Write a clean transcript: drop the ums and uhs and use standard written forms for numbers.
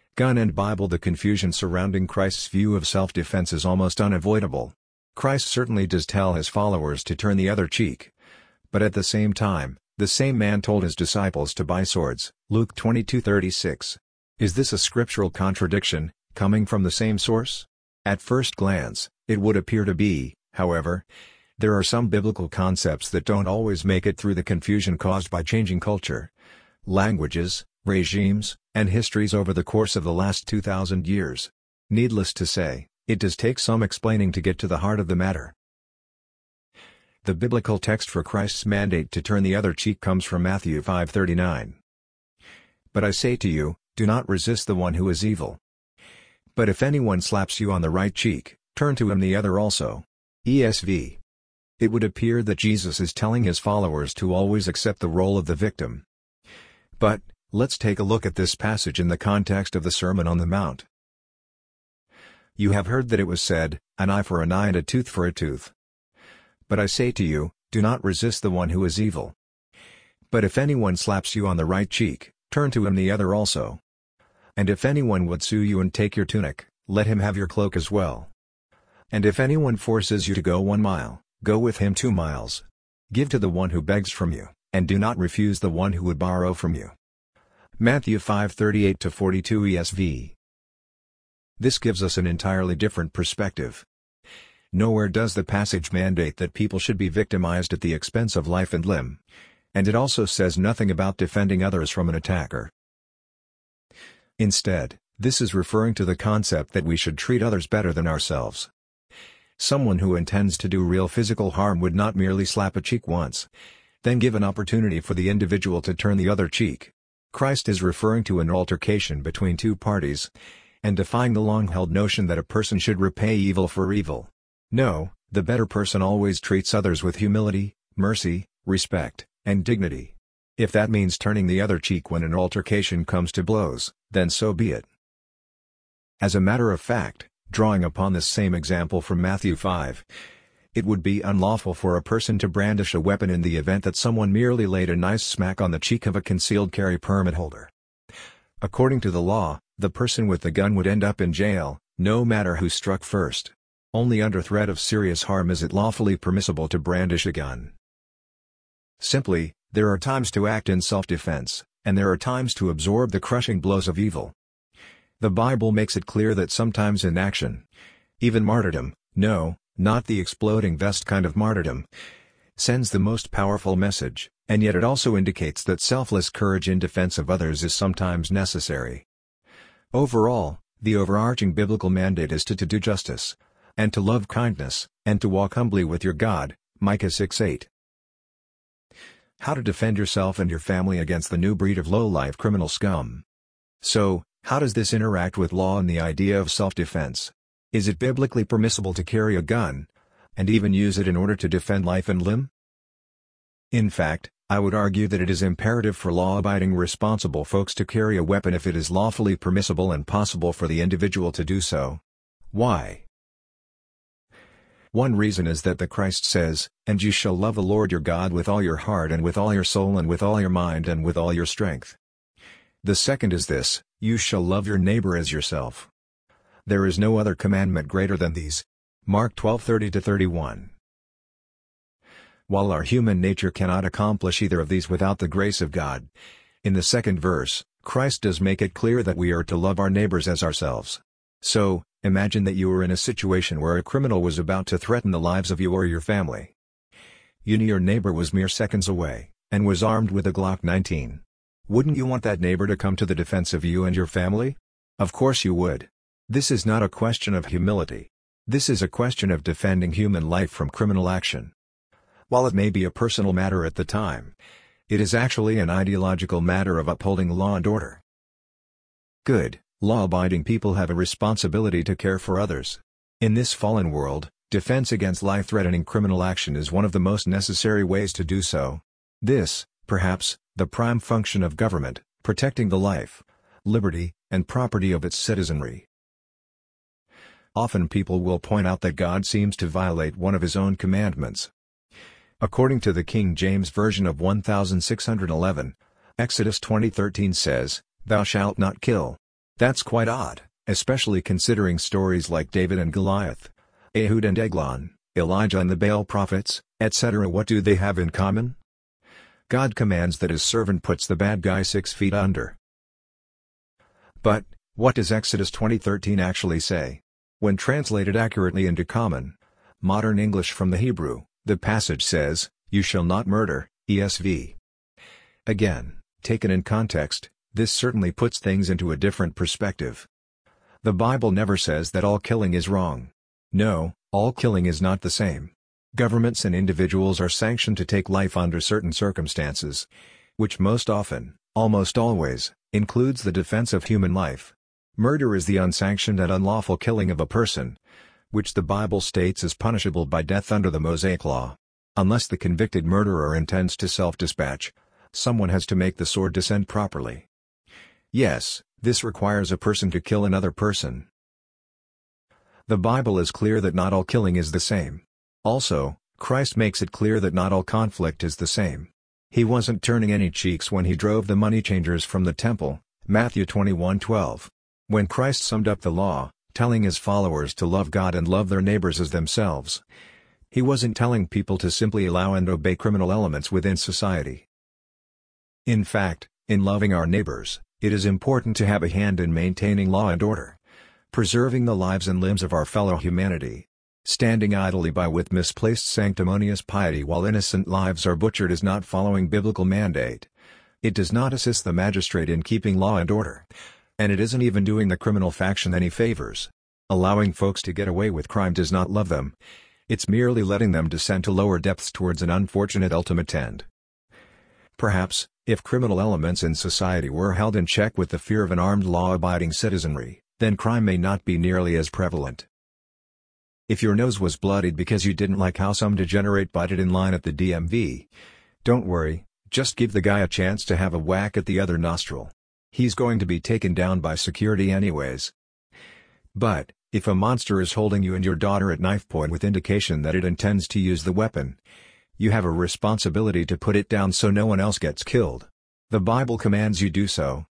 Gun and Bible. The confusion surrounding Christ's view of self-defense is almost unavoidable. Christ certainly does tell his followers to turn the other cheek. But at the same time, the same man told his disciples to buy swords, Luke 22:36. Is this a scriptural contradiction, coming from the same source? At first glance, it would appear to be, however. There are some biblical concepts that don't always make it through the confusion caused by changing culture, languages, regimes, and histories over the course of the last 2,000 years. Needless to say, it does take some explaining to get to the heart of the matter. The biblical text for Christ's mandate to turn the other cheek comes from Matthew 5:39. But I say to you, do not resist the one who is evil. But if anyone slaps you on the right cheek, turn to him the other also. ESV. It would appear that Jesus is telling his followers to always accept the role of the victim. But, let's take a look at this passage in the context of the Sermon on the Mount. You have heard that it was said, an eye for an eye and a tooth for a tooth. But I say to you, do not resist the one who is evil. But if anyone slaps you on the right cheek, turn to him the other also. And if anyone would sue you and take your tunic, let him have your cloak as well. And if anyone forces you to go 1 mile, go with him 2 miles. Give to the one who begs from you, and do not refuse the one who would borrow from you. Matthew 5:38-42 ESV. This gives us an entirely different perspective. Nowhere does the passage mandate that people should be victimized at the expense of life and limb. And it also says nothing about defending others from an attacker. Instead, this is referring to the concept that we should treat others better than ourselves. Someone who intends to do real physical harm would not merely slap a cheek once, then give an opportunity for the individual to turn the other cheek. Christ is referring to an altercation between two parties, and defying the long-held notion that a person should repay evil for evil. No, the better person always treats others with humility, mercy, respect, and dignity. If that means turning the other cheek when an altercation comes to blows, then so be it. As a matter of fact, drawing upon this same example from Matthew 5, it would be unlawful for a person to brandish a weapon in the event that someone merely laid a nice smack on the cheek of a concealed carry permit holder. According to the law, the person with the gun would end up in jail, no matter who struck first. Only under threat of serious harm is it lawfully permissible to brandish a gun. Simply, there are times to act in self-defense, and there are times to absorb the crushing blows of evil. The Bible makes it clear that sometimes inaction, even martyrdom, no, not the exploding vest kind of martyrdom, sends the most powerful message, and yet it also indicates that selfless courage in defense of others is sometimes necessary. Overall, the overarching biblical mandate is to do justice, and to love kindness, and to walk humbly with your God, Micah 6:8. How to defend yourself and your family against the new breed of low-life criminal scum. So, how does this interact with law and the idea of self-defense? Is it biblically permissible to carry a gun, and even use it in order to defend life and limb? In fact, I would argue that it is imperative for law-abiding responsible folks to carry a weapon if it is lawfully permissible and possible for the individual to do so. Why? One reason is that the Christ says, "And you shall love the Lord your God with all your heart and with all your soul and with all your mind and with all your strength." The second is this, "You shall love your neighbor as yourself." There is no other commandment greater than these. Mark 12:30-31. While our human nature cannot accomplish either of these without the grace of God, in the second verse, Christ does make it clear that we are to love our neighbors as ourselves. So, imagine that you were in a situation where a criminal was about to threaten the lives of you or your family. You knew your neighbor was mere seconds away, and was armed with a Glock 19. Wouldn't you want that neighbor to come to the defense of you and your family? Of course you would. This is not a question of humility. This is a question of defending human life from criminal action. While it may be a personal matter at the time, it is actually an ideological matter of upholding law and order. Good, law-abiding people have a responsibility to care for others. In this fallen world, defense against life-threatening criminal action is one of the most necessary ways to do so. This, perhaps, the prime function of government, protecting the life, liberty, and property of its citizenry. Often people will point out that God seems to violate one of his own commandments. According to the King James Version of 1611, Exodus 20:13 says, "Thou shalt not kill." That's quite odd, especially considering stories like David and Goliath, Ehud and Eglon, Elijah and the Baal prophets, etc. What do they have in common? God commands that his servant puts the bad guy 6 feet under. But, what does Exodus 20:13 actually say? When translated accurately into common, modern English from the Hebrew, the passage says, "You shall not murder," ESV. Again, taken in context, this certainly puts things into a different perspective. The Bible never says that all killing is wrong. No, all killing is not the same. Governments and individuals are sanctioned to take life under certain circumstances, which most often, almost always, includes the defense of human life. Murder is the unsanctioned and unlawful killing of a person, which the Bible states is punishable by death under the Mosaic Law. Unless the convicted murderer intends to self-dispatch, someone has to make the sword descend properly. Yes, this requires a person to kill another person. The Bible is clear that not all killing is the same. Also, Christ makes it clear that not all conflict is the same. He wasn't turning any cheeks when he drove the money changers from the temple, Matthew 21:12. When Christ summed up the law, telling his followers to love God and love their neighbors as themselves, he wasn't telling people to simply allow and obey criminal elements within society. In fact, in loving our neighbors, it is important to have a hand in maintaining law and order, preserving the lives and limbs of our fellow humanity. Standing idly by with misplaced sanctimonious piety while innocent lives are butchered is not following biblical mandate. It does not assist the magistrate in keeping law and order. And it isn't even doing the criminal faction any favors. Allowing folks to get away with crime does not love them. It's merely letting them descend to lower depths towards an unfortunate ultimate end. Perhaps, if criminal elements in society were held in check with the fear of an armed law-abiding citizenry, then crime may not be nearly as prevalent. If your nose was bloodied because you didn't like how some degenerate bited in line at the DMV, don't worry, just give the guy a chance to have a whack at the other nostril. He's going to be taken down by security anyways. But, if a monster is holding you and your daughter at knife point with indication that it intends to use the weapon, you have a responsibility to put it down so no one else gets killed. The Bible commands you do so,